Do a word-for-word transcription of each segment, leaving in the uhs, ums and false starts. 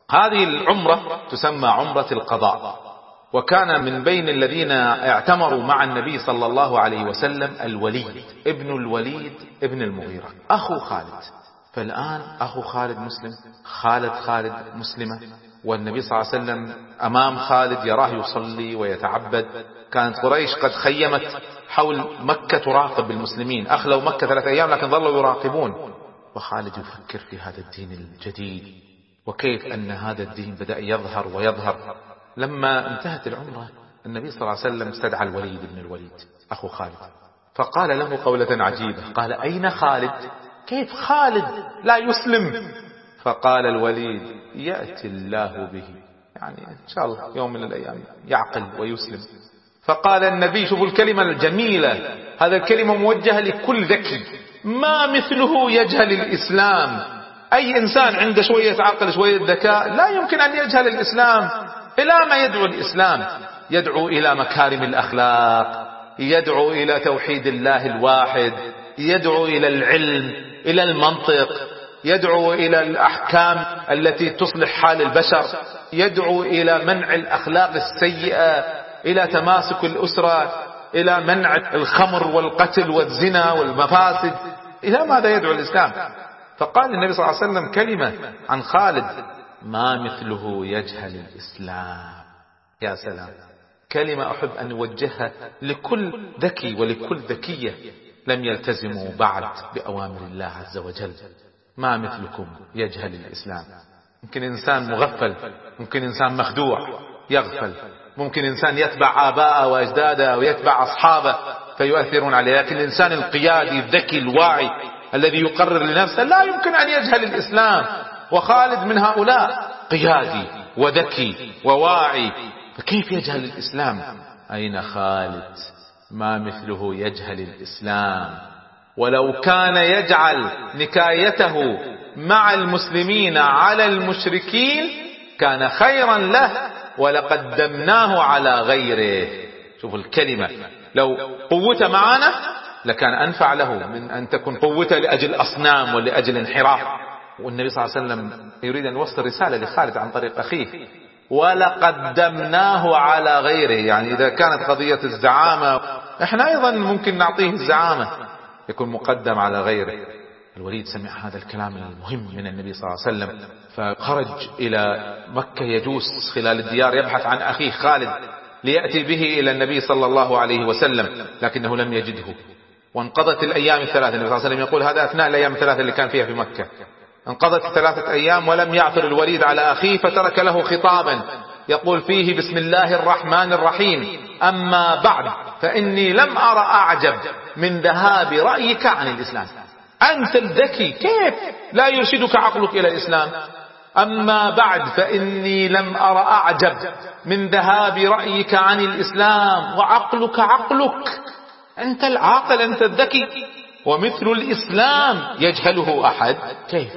هذه العمرة تسمى عمرة القضاء. وكان من بين الذين اعتمروا مع النبي صلى الله عليه وسلم الوليد ابن الوليد ابن المغيرة أخو خالد. فالآن أخو خالد مسلم، خالد خالد مسلمة، والنبي صلى الله عليه وسلم أمام خالد يراه يصلي ويتعبد. كانت قريش قد خيمت حول مكة تراقب المسلمين، أخلوا مكة ثلاثة أيام لكن ظلوا يراقبون. وخالد يفكر في هذا الدين الجديد وكيف أن هذا الدين بدأ يظهر ويظهر. لما انتهت العمرة النبي صلى الله عليه وسلم استدعى الوليد بن الوليد أخو خالد، فقال له قولة عجيبة، قال: أين خالد؟ كيف خالد لا يسلم؟ فقال الوليد: يأتي الله به، يعني إن شاء الله يوم من الأيام يعقل ويسلم. فقال النبي، شوفوا الكلمة الجميلة، هذا الكلمة موجهة لكل ذكي، ما مثله يجهل الإسلام. أي إنسان عنده شوية عقل شوية ذكاء لا يمكن أن يجهل الإسلام. إلى ما يدعو الإسلام؟ يدعو إلى مكارم الأخلاق، يدعو إلى توحيد الله الواحد، يدعو إلى العلم، إلى المنطق، يدعو إلى الأحكام التي تصلح حال البشر، يدعو إلى منع الأخلاق السيئة، إلى تماسك الأسرة، إلى منع الخمر والقتل والزنا والمفاسد. إلى ماذا يدعو الإسلام؟ فقال النبي صلى الله عليه وسلم كلمة عن خالد: ما مثله يجهل الإسلام. يا سلام، كلمة أحب أن أوجهها لكل ذكي ولكل ذكية لم يلتزموا بعد بأوامر الله عز وجل. ما مثلكم يجهل الإسلام. ممكن إنسان مغفل، ممكن إنسان مخدوع يغفل، ممكن إنسان يتبع آباءه وأجداده ويتبع أصحابه فيؤثرون عليه، لكن الإنسان القيادي الذكي الواعي الذي يقرر لنفسه لا يمكن أن يجهل الإسلام. وخالد من هؤلاء، قيادي وذكي وواعي، فكيف يجهل الإسلام؟ أين خالد؟ ما مثله يجهل الإسلام. ولو كان يجعل نكايته مع المسلمين على المشركين كان خيرا له ولقدمناه على غيره. شوفوا الكلمة، لو قوته معنا لكان أنفع له من أن تكون قوته لأجل أصنام ولأجل انحراف. والنبي صلى الله عليه وسلم يريد أن يوصل رسالة لخالد عن طريق أخيه: ولقدمناه على غيره. يعني إذا كانت قضية الزعامة احنا أيضا ممكن نعطيه الزعامة، يكون مقدم على غيره. الوليد سمع هذا الكلام المهم من النبي صلى الله عليه وسلم، فخرج إلى مكة يجوس خلال الديار يبحث عن أخيه خالد ليأتي به إلى النبي صلى الله عليه وسلم، لكنه لم يجده. وانقضت الأيام الثلاثة، النبي صلى الله عليه وسلم يقول هذا أثناء الأيام الثلاثة اللي كان فيها في مكة. انقضت ثلاثة أيام ولم يعثر الوليد على أخيه، فترك له خطابا يقول فيه: بسم الله الرحمن الرحيم، أما بعد فإني لم أرى أعجب من ذهاب رأيك عن الإسلام. أنت الذكي كيف لا يرشدك عقلك إلى الإسلام؟ أما بعد فإني لم أرى أعجب من ذهاب رأيك عن الإسلام وعقلك عقلك، أنت العاقل، أنت الذكي، ومثل الإسلام يجهله أحد؟ كيف؟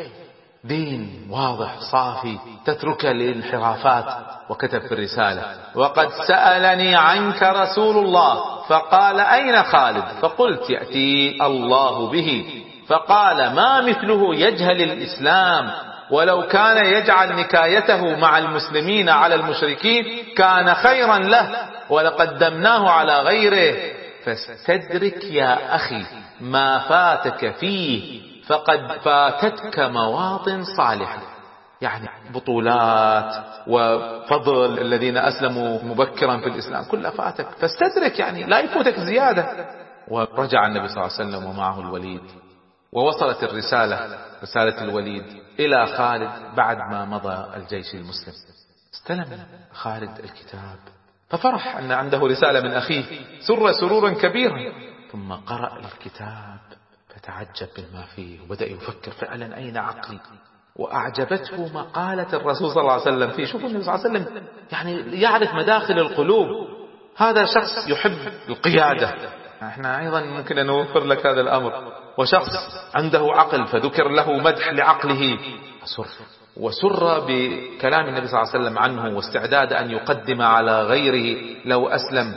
دين واضح صافي تتركه للانحرافات. وكتب في الرسالة: وقد سألني عنك رسول الله فقال: أين خالد؟ فقلت: يأتي الله به. فقال: ما مثله يجهل الإسلام، ولو كان يجعل نكايته مع المسلمين على المشركين كان خيرا له ولقدمناه على غيره. فاستدرك يا أخي ما فاتك فيه فقد فاتتك مواطن صالحة. يعني بطولات وفضل الذين أسلموا مبكرا في الإسلام كلها فاتك، فاستدرك، يعني لا يفوتك زيادة. ورجع النبي صلى الله عليه وسلم ومعه الوليد، ووصلت الرسالة، رسالة الوليد، إلى خالد بعد ما مضى الجيش المسلم. استلم خالد الكتاب ففرح أن عنده رسالة من أخيه، سر سرورا كبيرا، ثم قرأ الكتاب فتعجب بما فيه وبدأ يفكر فعلا أين عقلي. وأعجبته مقالة الرسول صلى الله عليه وسلم فيه. شوفوا النبي صلى الله عليه وسلم يعني يعرف مداخل القلوب. هذا شخص يحب القيادة، احنا أيضا ممكن أن نوفر لك هذا الأمر. وشخص عنده عقل فذكر له مدح لعقله، سر وسر بكلام النبي صلى الله عليه وسلم عنه واستعداد أن يقدم على غيره لو أسلم.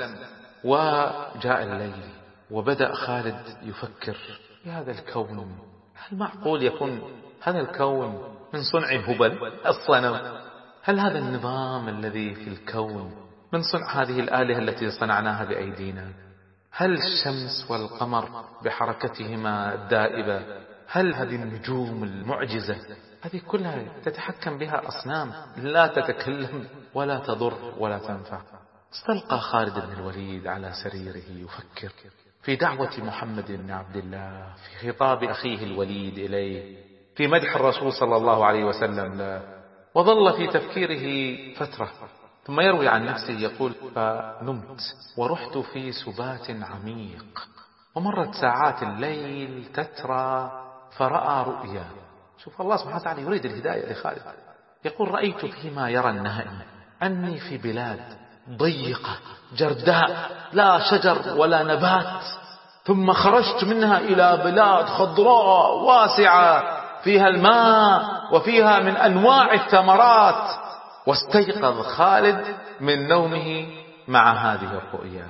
وجاء الليل وبدأ خالد يفكر في هذا الكون، هل معقول يكون هذا الكون من صنع هبل الصنم؟ هل هذا النظام الذي في الكون من صنع هذه الآلهة التي صنعناها بأيدينا؟ هل الشمس والقمر بحركتهما الدائبة؟ هل هذه النجوم المعجزة هذه كلها تتحكم بها أصنام لا تتكلم ولا تضر ولا تنفع؟ استلقى خالد بن الوليد على سريره يفكر في دعوة محمد بن عبد الله، في خطاب أخيه الوليد إليه، في مدح الرسول صلى الله عليه وسلم له، وظل في تفكيره فترة، ثم يروي عن نفسه يقول: فنمت ورحت في سبات عميق، ومرت ساعات الليل تترى فرأى رؤيا. شوف الله سبحانه وتعالى يريد الهداية لخالد، يقول: رأيت فيما يرى النائم أني في بلاد ضيقة جرداء لا شجر ولا نبات، ثم خرجت منها إلى بلاد خضراء واسعة فيها الماء وفيها من أنواع الثمرات. واستيقظ خالد من نومه مع هذه الرؤيا،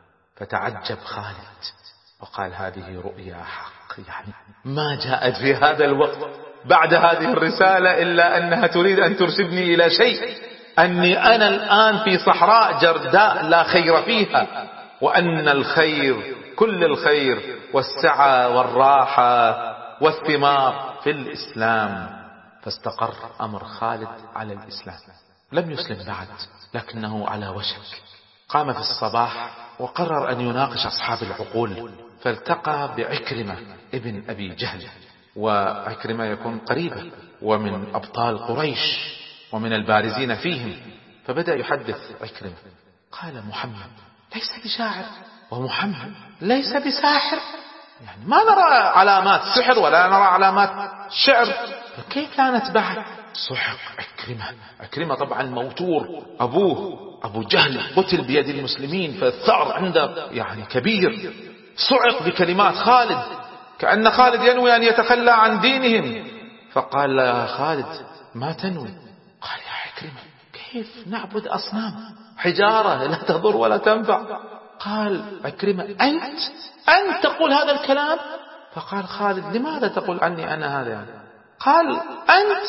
فتعجب خالد وقال: هذه رؤيا حق، يعني ما جاءت في هذا الوقت بعد هذه الرسالة إلا أنها تريد أن ترشدني إلى شيء، أني أنا الآن في صحراء جرداء لا خير فيها، وأن الخير كل الخير والسعة والراحة والثمار في الإسلام. فاستقر أمر خالد على الإسلام، لم يسلم بعد لكنه على وشك. قام في الصباح وقرر أن يناقش أصحاب العقول، فالتقى بعكرمة ابن أبي جهل، وعكرمة يكون قريبا ومن أبطال قريش ومن البارزين فيهم. فبدأ يحدث عكرمة، قال: محمد ليس بشاعر، ومحمد ليس بساحر، يعني ما نرى علامات سحر ولا نرى علامات شعر، فكيف لا نتبعه؟ صحق عكرمة. عكرمة طبعا موتور، أبوه أبو جهل قتل بيد المسلمين، فالثأر عنده يعني كبير، صعق بكلمات خالد كأن خالد ينوي أن يتخلى عن دينهم. فقال: يا خالد ما تنوي؟ قال: يا عكرمة كيف نعبد أصنام حجارة لا تضر ولا تنفع؟ قال عكرمة: أنت أنت تقول هذا الكلام؟ فقال خالد: لماذا تقول عني أنا هذا يعني؟ قال: أنت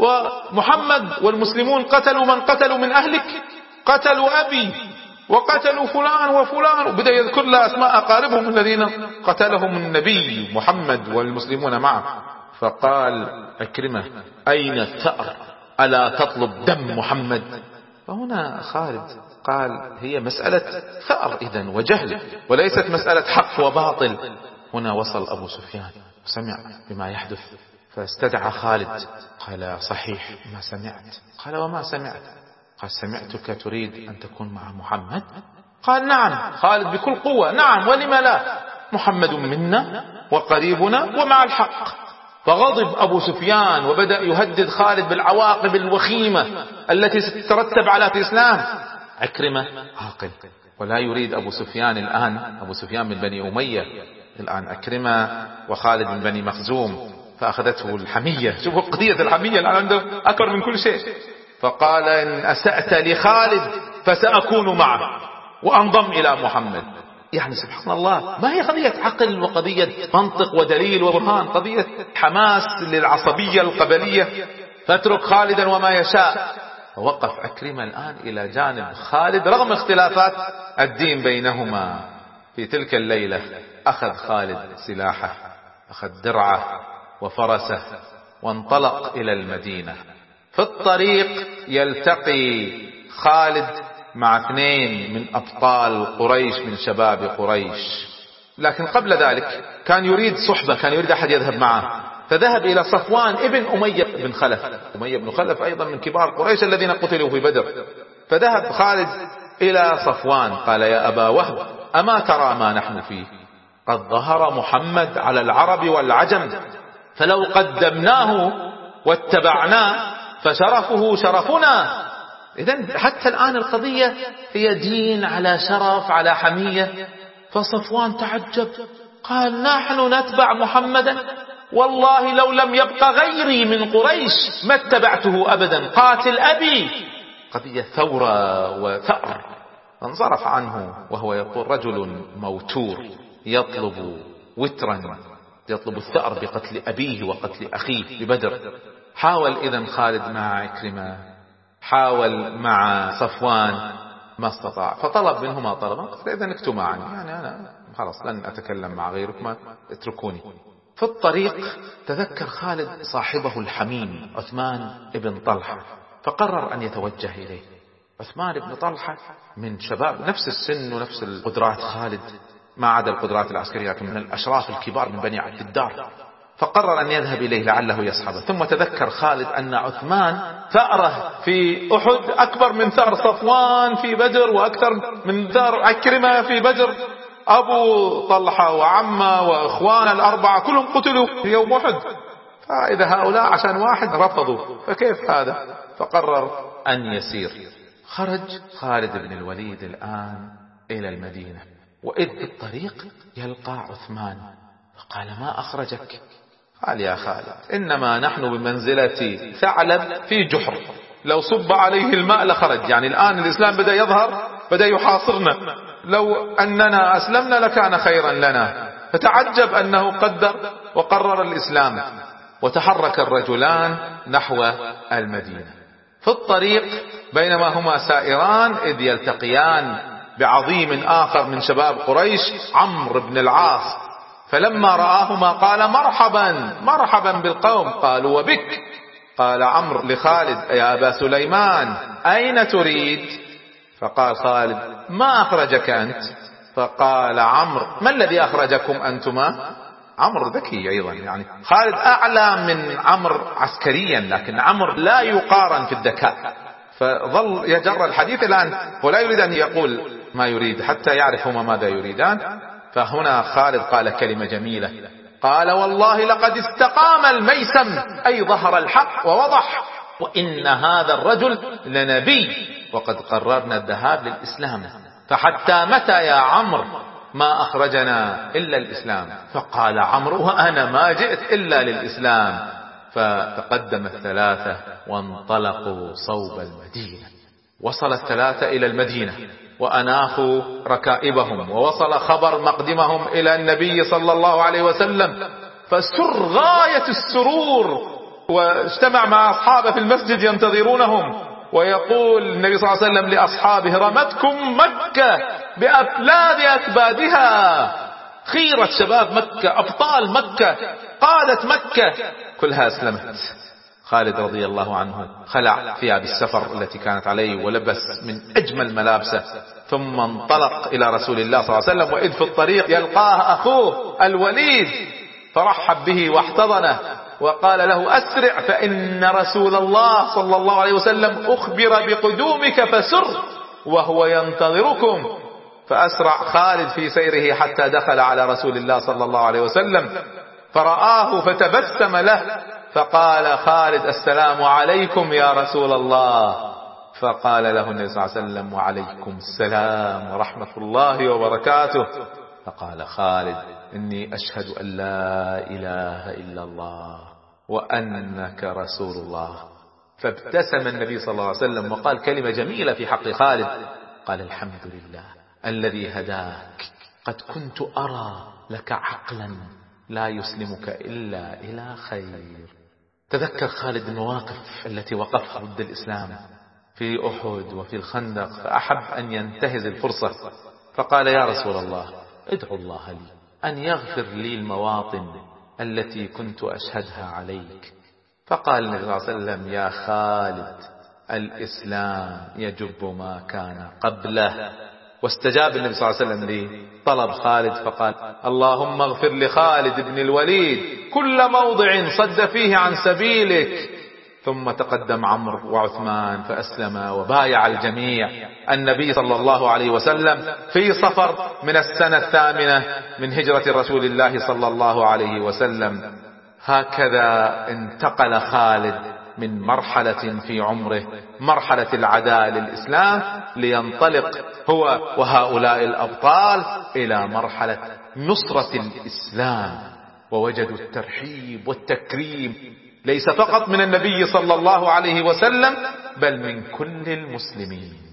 ومحمد والمسلمون قتلوا من قتلوا من أهلك، قتلوا أبي وقتلوا فلان وفلان، وبدأ يذكر له أسماء أقاربهم الذين قتلهم النبي محمد والمسلمون معه. فقال عكرمة: أين الثأر؟ ألا تطلب دم محمد؟ فهنا خالد قال: هي مسألة ثأر إذن وجهل، وليست مسألة حق وباطل. هنا وصل أبو سفيان وسمع بما يحدث، فاستدعى خالد. قال: صحيح ما سمعت. قال: وما سمعت؟ قال: سمعتك تريد أن تكون مع محمد. قال: نعم. خالد بكل قوة: نعم ولم لا، محمد منا وقريبنا ومع الحق. فغضب أبو سفيان وبدأ يهدد خالد بالعواقب الوخيمة التي ستترتب على الإسلام. عكرمة عاقل ولا يريد أبو سفيان الآن، أبو سفيان من بني أمية الآن، عكرمة وخالد من بني مخزوم، فأخذته الحمية. شوفوا قضية الحمية الآن عنده أكبر من كل شيء. فقال: إن أسأت لخالد فسأكون معه وأنضم إلى محمد. يعني سبحان الله، ما هي قضية عقل وقضية منطق ودليل وبرهان، قضية حماس للعصبية القبلية. فاترك خالدا وما يشاء. فوقف عكرمة الآن إلى جانب خالد رغم اختلافات الدين بينهما. في تلك الليلة أخذ خالد سلاحه، أخذ درعه وفرسه، وانطلق إلى المدينة. في الطريق يلتقي خالد مع اثنين من أبطال قريش من شباب قريش، لكن قبل ذلك كان يريد صحبة، كان يريد أحد يذهب معه، فذهب إلى صفوان ابن أمية بن خلف. أمية بن خلف أيضا من كبار قريش الذين قتلوا في بدر. فذهب خالد إلى صفوان قال: يا أبا وهب، أما ترى ما نحن فيه؟ قد ظهر محمد على العرب والعجم، فلو قدمناه واتبعناه فشرفه شرفنا. إذن حتى الآن القضية هي دين على شرف على حمية. فصفوان تعجب قال: نحن نتبع محمدا، والله لو لم يبق غيري من قريش ما اتبعته أبدا، قاتل أبي. قضية ثورة وثأر. فانصرف عنه وهو يقول: رجل موتور يطلب وترا، يطلب الثأر بقتل أبيه وقتل أخيه ببدر. حاول إذن خالد مع عكرمة حاول مع صفوان ما استطاع، فطلب منه ما طلب، فإذا اكتما عني، يعني أنا خلاص لن أتكلم مع غيركم، اتركوني. في الطريق تذكر خالد صاحبه الحميم عثمان بن طلحة، فقرر أن يتوجه إليه. عثمان بن طلحة من شباب نفس السن ونفس القدرات خالد، ما عدا القدرات العسكرية، لكن من الأشراف الكبار من بني عبد الدار، فقرر أن يذهب إليه لعله يصحبه. ثم تذكر خالد أن عثمان ثأره في أحد أكبر من ثأر صفوان في بدر، وأكثر من ثأر عكرمة في بدر. أبو طلحة وعمه وإخوان الأربعة كلهم قتلوا في يوم أحد، فإذا هؤلاء عشان واحد رفضوا فكيف هذا؟ فقرر أن يسير. خرج خالد بن الوليد الآن إلى المدينة، وإذ الطريق يلقى عثمان، فقال: ما أخرجك؟ قال: يا خالد، إنما نحن بمنزلة ثعلب في جحر، لو صب عليه الماء لخرج. يعني الآن الإسلام بدأ يظهر، بدأ يحاصرنا، لو أننا أسلمنا لكان خيرا لنا. فتعجب أنه قدر وقرر الإسلام. وتحرك الرجلان نحو المدينة. في الطريق بينما هما سائران إذ يلتقيان بعظيم آخر من شباب قريش، عمرو بن العاص، فلما رآهما قال: مرحبا مرحبا بالقوم. قالوا: وبك؟ قال عمرو لخالد: يا أبا سليمان، أين تريد؟ فقال خالد: ما أخرجك أنت؟ فقال عمرو: ما الذي أخرجكم أنتما؟ عمرو ذكي أيضا، يعني خالد أعلى من عمرو عسكريا، لكن عمرو لا يقارن في الذكاء. فظل يجر الحديث الآن، ولا يريد أن يقول ما يريد حتى يعرف هما ماذا يريدان. فهنا خالد قال كلمة جميلة، قال: والله لقد استقام الميسم، أي ظهر الحق ووضح، وإن هذا الرجل لنبي، وقد قررنا الذهاب للإسلام، فحتى متى يا عمرو ما أخرجنا إلا الإسلام؟ فقال عمرو: وأنا ما جئت إلا للإسلام. فتقدم الثلاثة وانطلقوا صوب المدينة. وصل الثلاثة إلى المدينة وأناخوا ركائبهم، ووصل خبر مقدمهم إلى النبي صلى الله عليه وسلم، فسر غاية السرور، واجتمع مع أصحابه في المسجد ينتظرونهم. ويقول النبي صلى الله عليه وسلم لأصحابه: رمتكم مكة بأفلاذ أكبادها، خيرة شباب مكة، أبطال مكة، قادة مكة كلها أسلمت. خالد رضي الله عنه خلع ثياب السفر التي كانت عليه ولبس من أجمل ملابسه، ثم انطلق إلى رسول الله صلى الله عليه وسلم. وإذ في الطريق يلقاه أخوه الوليد، فرحب به واحتضنه وقال له: أسرع، فإن رسول الله صلى الله عليه وسلم أخبر بقدومك فسر وهو ينتظركم. فأسرع خالد في سيره حتى دخل على رسول الله صلى الله عليه وسلم، فرآه فتبسم له، فقال خالد: السلام عليكم يا رسول الله. فقال له النبي صلى الله عليه وسلم: وعليكم السلام ورحمة الله وبركاته. فقال خالد: إني أشهد أن لا إله إلا الله وأنك رسول الله. فابتسم النبي صلى الله عليه وسلم وقال كلمة جميلة في حق خالد، قال: الحمد لله الذي هداك، قد كنت أرى لك عقلا لا يسلمك إلا إلى خير. تذكر خالد المواقف التي وقفها ضد الإسلام في أحد وفي الخندق، فأحب أن ينتهز الفرصة، فقال: يا رسول الله، ادعو الله لي أن يغفر لي المواطن التي كنت أشهدها عليك. فقال النبي صلى الله عليه وسلم: يا خالد، الإسلام يجب ما كان قبله. واستجاب النبي صلى الله عليه وسلم لطلب خالد، فقال: اللهم اغفر لخالد بن الوليد كل موضع صد فيه عن سبيلك. ثم تقدم عمرو وعثمان فأسلم وبايع الجميع النبي صلى الله عليه وسلم في صفر من السنة الثامنة من هجرة رسول الله صلى الله عليه وسلم. هكذا انتقل خالد من مرحلة في عمره، مرحلة العداء للإسلام، لينطلق هو وهؤلاء الأبطال إلى مرحلة نصرة الإسلام. ووجدوا الترحيب والتكريم ليس فقط من النبي صلى الله عليه وسلم، بل من كل المسلمين.